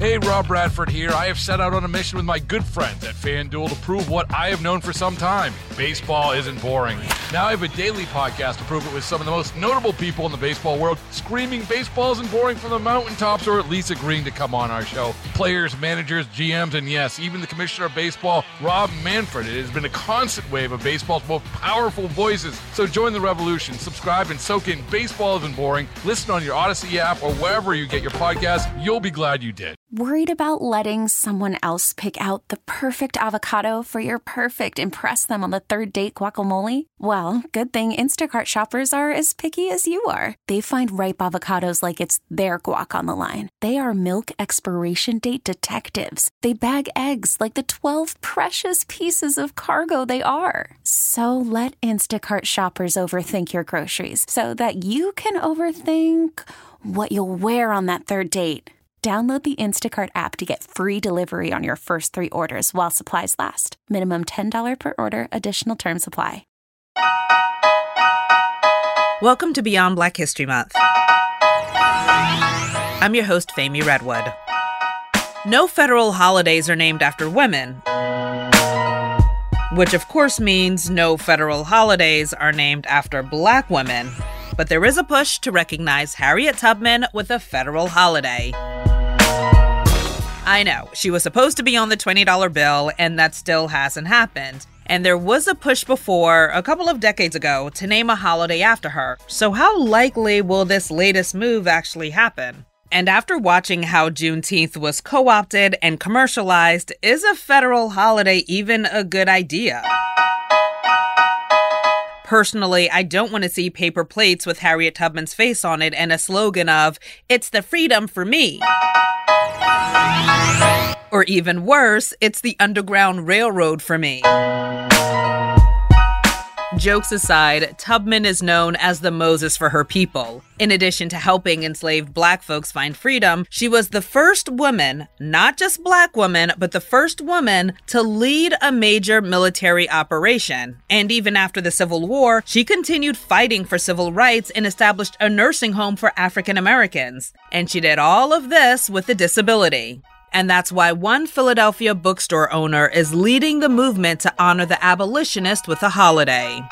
Hey, Rob Bradford here. I have set out on a mission with my good friends at FanDuel to prove what I have known for some time. Baseball isn't boring. Now I have a daily podcast to prove it with some of the most notable people in the baseball world, screaming baseball isn't boring from the mountaintops, or at least agreeing to come on our show. Players, managers, GMs, and yes, even the commissioner of baseball, Rob Manfred. It has been a constant wave of baseball's most powerful voices. So join the revolution. Subscribe and soak in Baseball Isn't Boring. Listen on your Odyssey app or wherever you get your podcasts. You'll be glad you did. Worried about letting someone else pick out the perfect avocado for your perfect impress them on the third date guacamole? Well, good thing Instacart shoppers are as picky as you are. They find ripe avocados like it's their guac on the line. They are milk expiration date detectives. They bag eggs like the 12 precious pieces of cargo they are. So let Instacart shoppers overthink your groceries so that you can overthink what you'll wear on that third date. Download the Instacart app to get free delivery on your first 3 orders while supplies last. Minimum $10 per order. Additional terms apply. Welcome to Beyond Black History Month. I'm your host, Femi Redwood. No federal holidays are named after women, which of course means no federal holidays are named after Black women. But there is a push to recognize Harriet Tubman with a federal holiday. I know, she was supposed to be on the $20 bill, and that still hasn't happened. And there was a push before, a couple of decades ago, to name a holiday after her. So how likely will this latest move actually happen? And after watching how Juneteenth was co-opted and commercialized, is a federal holiday even a good idea? Personally, I don't want to see paper plates with Harriet Tubman's face on it and a slogan of, "It's the freedom for me." Or even worse, "It's the Underground Railroad for me." Jokes aside, Tubman is known as the Moses for her people. In addition to helping enslaved Black folks find freedom, she was the first woman, not just Black woman, but the first woman to lead a major military operation. And even after the Civil War, she continued fighting for civil rights and established a nursing home for African Americans. And she did all of this with a disability. And that's why one Philadelphia bookstore owner is leading the movement to honor the abolitionist with a holiday.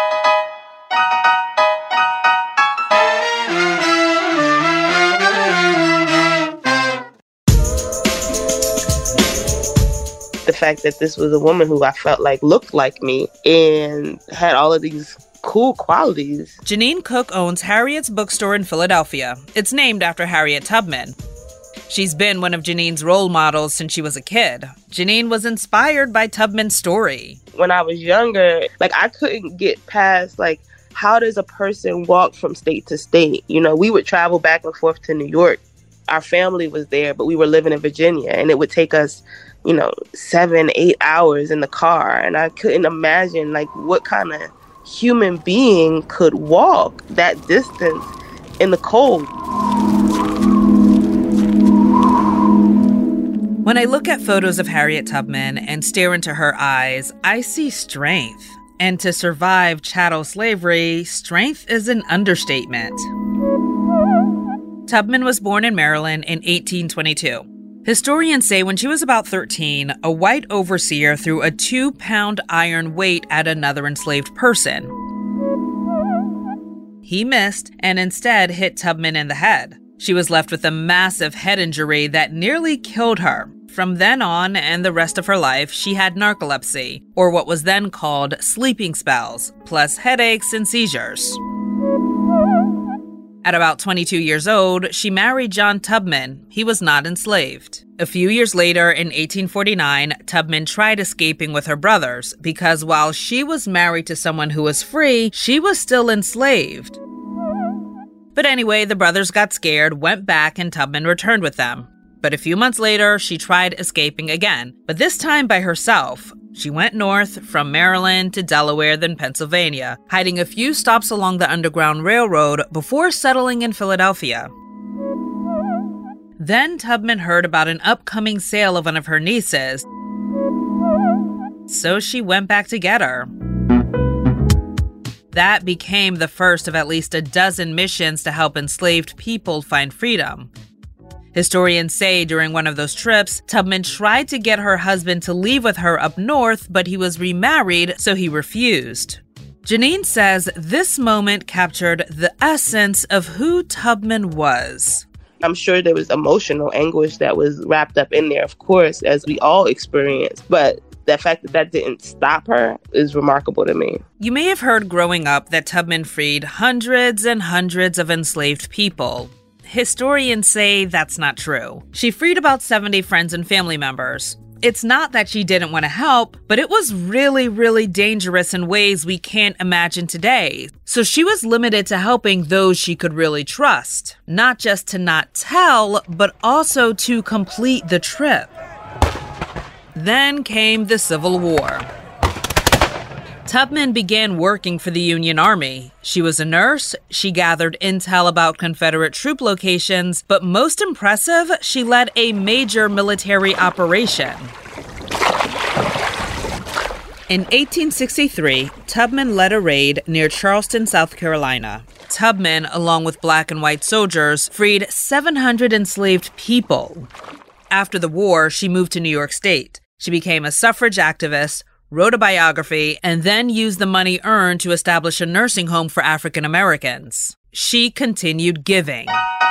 The fact that this was a woman who I felt like looked like me and had all of these cool qualities. Janine Cook owns Harriet's bookstore in Philadelphia. It's named after Harriet Tubman. She's been one of Janine's role models since she was a kid. Janine was inspired by Tubman's story. When I was younger, I couldn't get past, how does a person walk from state to state? We would travel back and forth to New York. Our family was there, but we were living in Virginia, and it would take us, 7-8 hours in the car. And I couldn't imagine, what kind of human being could walk that distance in the cold. When I look at photos of Harriet Tubman and stare into her eyes, I see strength. And to survive chattel slavery, strength is an understatement. Tubman was born in Maryland in 1822. Historians say when she was about 13, a white overseer threw a 2-pound iron weight at another enslaved person. He missed and instead hit Tubman in the head. She was left with a massive head injury that nearly killed her. From then on and the rest of her life, she had narcolepsy, or what was then called sleeping spells, plus headaches and seizures. At about 22 years old, she married John Tubman. He was not enslaved. A few years later, in 1849, Tubman tried escaping with her brothers because while she was married to someone who was free, she was still enslaved. But anyway, the brothers got scared, went back, and Tubman returned with them. But a few months later, she tried escaping again, but this time by herself. She went north from Maryland to Delaware, then Pennsylvania, hiding a few stops along the Underground Railroad before settling in Philadelphia. Then Tubman heard about an upcoming sale of one of her nieces, so she went back to get her. That became the first of at least a dozen missions to help enslaved people find freedom. Historians say during one of those trips, Tubman tried to get her husband to leave with her up north, but he was remarried, so he refused. Janine says this moment captured the essence of who Tubman was. I'm sure there was emotional anguish that was wrapped up in there, of course, as we all experience. But the fact that that didn't stop her is remarkable to me. You may have heard growing up that Tubman freed hundreds and hundreds of enslaved people. Historians say that's not true. She freed about 70 friends and family members. It's not that she didn't want to help, but it was really, really dangerous in ways we can't imagine today. So she was limited to helping those she could really trust, not just to not tell, but also to complete the trip. Then came the Civil War. Tubman began working for the Union Army. She was a nurse, she gathered intel about Confederate troop locations, but most impressive, she led a major military operation. In 1863, Tubman led a raid near Charleston, South Carolina. Tubman, along with black and white soldiers, freed 700 enslaved people. After the war, she moved to New York State. She became a suffrage activist, wrote a biography, and then used the money earned to establish a nursing home for African Americans. She continued giving.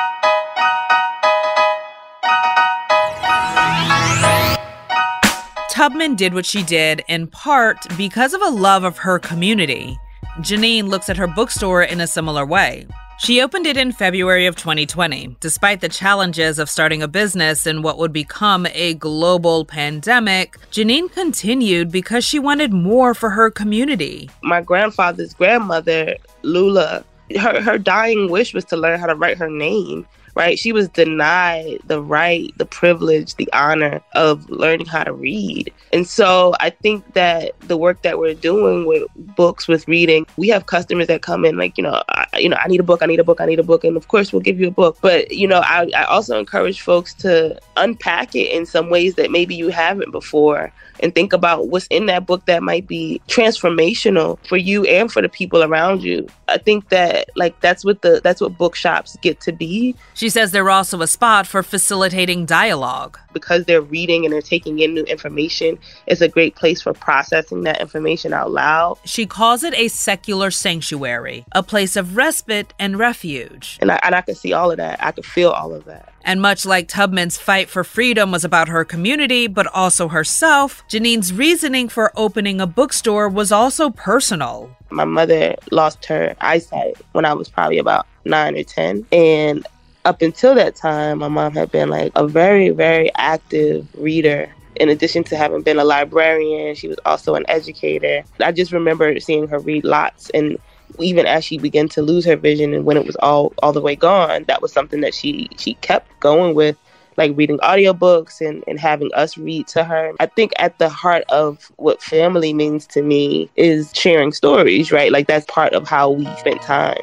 Tubman did what she did in part because of a love of her community. Janine looks at her bookstore in a similar way. She opened it in February of 2020, despite the challenges of starting a business in what would become a global pandemic. Janine continued because she wanted more for her community. My grandfather's grandmother, Lula, her dying wish was to learn how to write her name. Right? She was denied the right, the privilege, the honor of learning how to read. And so I think that the work that we're doing with books, with reading, we have customers that come in like, I need a book. And of course, we'll give you a book. But, I also encourage folks to unpack it in some ways that maybe you haven't before and think about what's in that book that might be transformational for you and for the people around you. I think that that's what bookshops get to be. She says they're also a spot for facilitating dialogue. Because they're reading and they're taking in new information, it's a great place for processing that information out loud. She calls it a secular sanctuary, a place of respite and refuge. And I could see all of that. I could feel all of that. And much like Tubman's fight for freedom was about her community, but also herself, Janine's reasoning for opening a bookstore was also personal. My mother lost her eyesight when I was probably about 9 or 10. And up until that time, my mom had been like a very, very active reader. In addition to having been a librarian, she was also an educator. I just remember seeing her read lots. And even as she began to lose her vision and when it was all the way gone, that was something that she kept going with, like reading audiobooks and having us read to her. I think at the heart of what family means to me is sharing stories, right? Like that's part of how we spend time.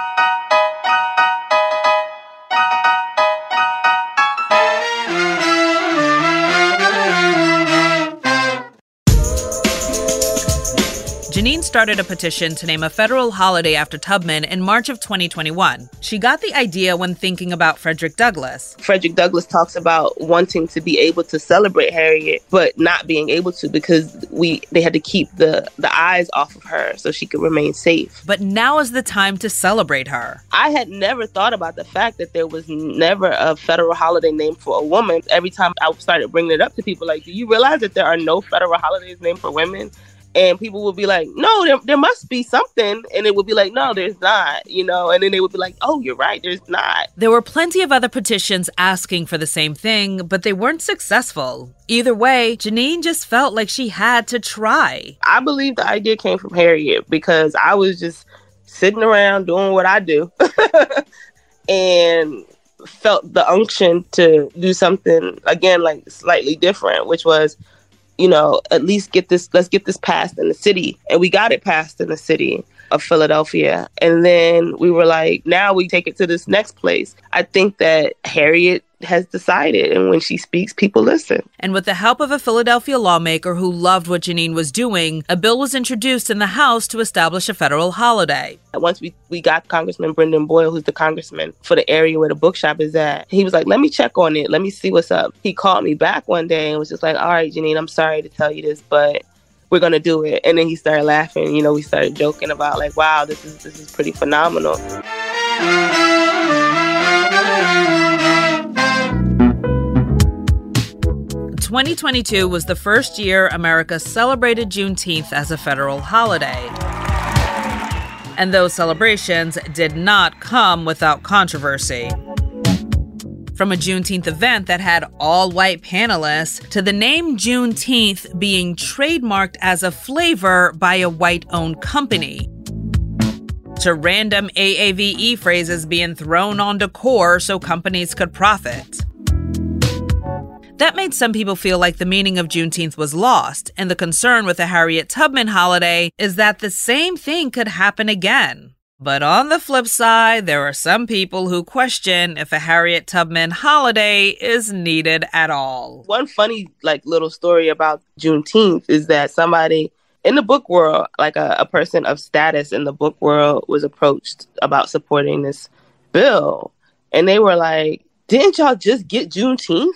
Janine started a petition to name a federal holiday after Tubman in March of 2021. She got the idea when thinking about Frederick Douglass. Frederick Douglass talks about wanting to be able to celebrate Harriet, but not being able to because they had to keep the eyes off of her so she could remain safe. But now is the time to celebrate her. I had never thought about the fact that there was never a federal holiday named for a woman. Every time I started bringing it up to people, like, do you realize that there are no federal holidays named for women? And people would be like, no, there must be something. And it would be like, no, there's not, And then they would be like, oh, you're right, there's not. There were plenty of other petitions asking for the same thing, but they weren't successful. Either way, Janine just felt like she had to try. I believe the idea came from Harriet because I was just sitting around doing what I do and felt the unction to do something, again, like slightly different, which was, at least let's get this passed in the city. And we got it passed in the city of Philadelphia. And then we were like, now we take it to this next place. I think that Harriet has decided. And when she speaks, people listen. And with the help of a Philadelphia lawmaker who loved what Jeanine was doing, a bill was introduced in the House to establish a federal holiday. Once we got Congressman Brendan Boyle, who's the congressman for the area where the bookshop is at, he was like, let me check on it. Let me see what's up. He called me back one day and was just like, all right, Jeanine, I'm sorry to tell you this, but we're going to do it. And then he started laughing. You know, we started joking about like, wow, this is pretty phenomenal. 2022 was the first year America celebrated Juneteenth as a federal holiday. And those celebrations did not come without controversy. From a Juneteenth event that had all-white panelists to the name Juneteenth being trademarked as a flavor by a white-owned company, to random AAVE phrases being thrown on decor so companies could profit. That made some people feel like the meaning of Juneteenth was lost, and the concern with the Harriet Tubman holiday is that the same thing could happen again. But on the flip side, there are some people who question if a Harriet Tubman holiday is needed at all. One funny little story about Juneteenth is that somebody in the book world, like a person of status in the book world, was approached about supporting this bill. And they were like, didn't y'all just get Juneteenth?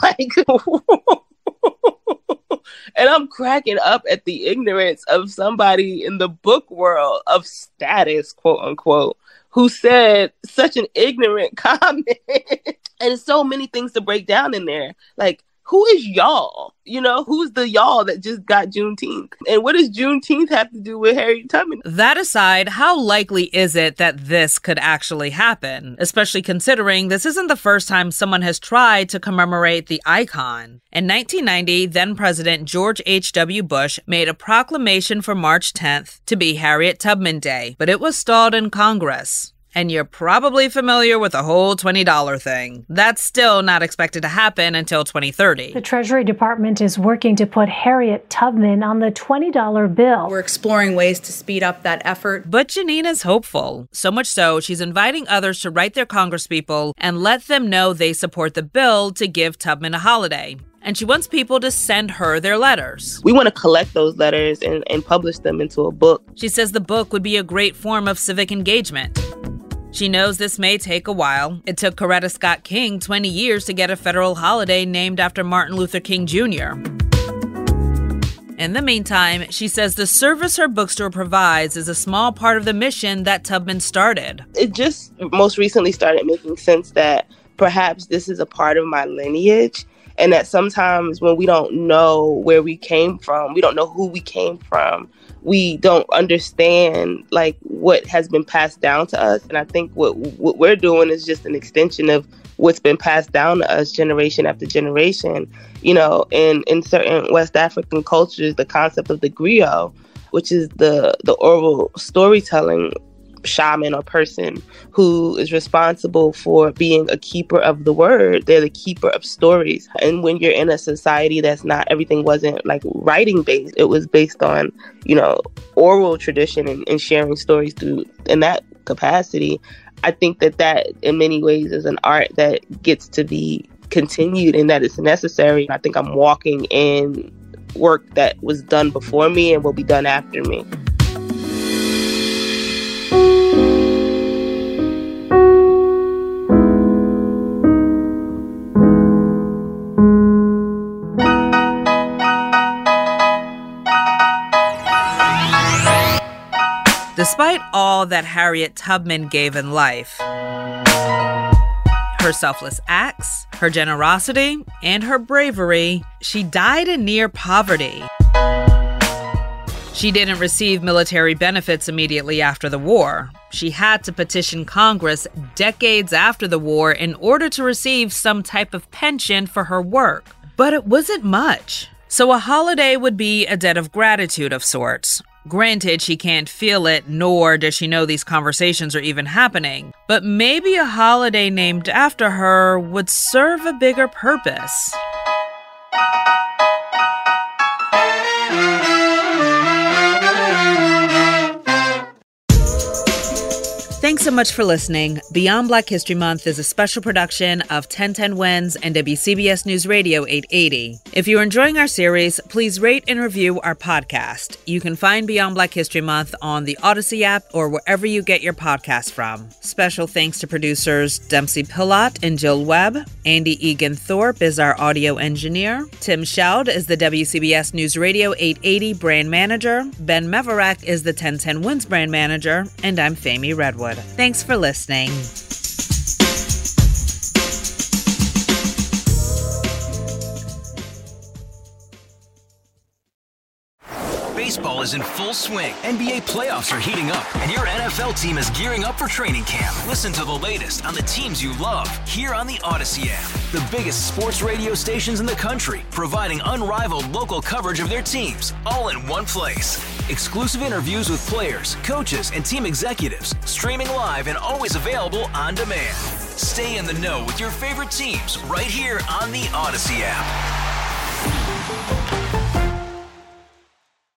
And I'm cracking up at the ignorance of somebody in the book world of status, quote unquote, who said such an ignorant comment. And so many things to break down in there. Like, who is y'all? You know, who's the y'all that just got Juneteenth? And what does Juneteenth have to do with Harriet Tubman? That aside, how likely is it that this could actually happen? Especially considering this isn't the first time someone has tried to commemorate the icon. In 1990, then-President George H.W. Bush made a proclamation for March 10th to be Harriet Tubman Day, but it was stalled in Congress. And you're probably familiar with the whole $20 thing. That's still not expected to happen until 2030. The Treasury Department is working to put Harriet Tubman on the $20 bill. We're exploring ways to speed up that effort. But Jeanine is hopeful. So much so, she's inviting others to write their congresspeople and let them know they support the bill to give Tubman a holiday. And she wants people to send her their letters. We want to collect those letters and publish them into a book. She says the book would be a great form of civic engagement. She knows this may take a while. It took Coretta Scott King 20 years to get a federal holiday named after Martin Luther King Jr. In the meantime, she says the service her bookstore provides is a small part of the mission that Tubman started. It just most recently started making sense that perhaps this is a part of my lineage, and that sometimes when we don't know where we came from, we don't know who we came from, we don't understand what has been passed down to us. And I think what we're doing is just an extension of what's been passed down to us generation after generation. You know, in certain West African cultures, the concept of the griot, which is the oral storytelling shaman or person who is responsible for being a keeper of the word. They're the keeper of stories. And when you're in a society that's not, everything wasn't writing based, it was based on, oral tradition and sharing stories through in that capacity. I think that in many ways is an art that gets to be continued and that it's necessary. I think I'm walking in work that was done before me and will be done after me. Despite all that Harriet Tubman gave in life, her selfless acts, her generosity, and her bravery, she died in near poverty. She didn't receive military benefits immediately after the war. She had to petition Congress decades after the war in order to receive some type of pension for her work. But it wasn't much. So a holiday would be a debt of gratitude of sorts. Granted, she can't feel it, nor does she know these conversations are even happening. But maybe a holiday named after her would serve a bigger purpose. Thanks so much for listening. Beyond Black History Month is a special production of 1010 Wins and WCBS News Radio 880. If you're enjoying our series, please rate and review our podcast. You can find Beyond Black History Month on the Odyssey app or wherever you get your podcasts from. Special thanks to producers Dempsey Pillot and Jill Webb. Andy Egan Thorpe is our audio engineer. Tim Schaud is the WCBS News Radio 880 brand manager. Ben Meverek is the 1010 Wins brand manager. And I'm Fami Redwood. Thanks for listening. Baseball is in full swing. NBA playoffs are heating up, and your NFL team is gearing up for training camp. Listen to the latest on the teams you love here on the Odyssey app. The biggest sports radio stations in the country, providing unrivaled local coverage of their teams, all in one place. Exclusive interviews with players, coaches, and team executives, streaming live and always available on demand. Stay in the know with your favorite teams right here on the Odyssey app.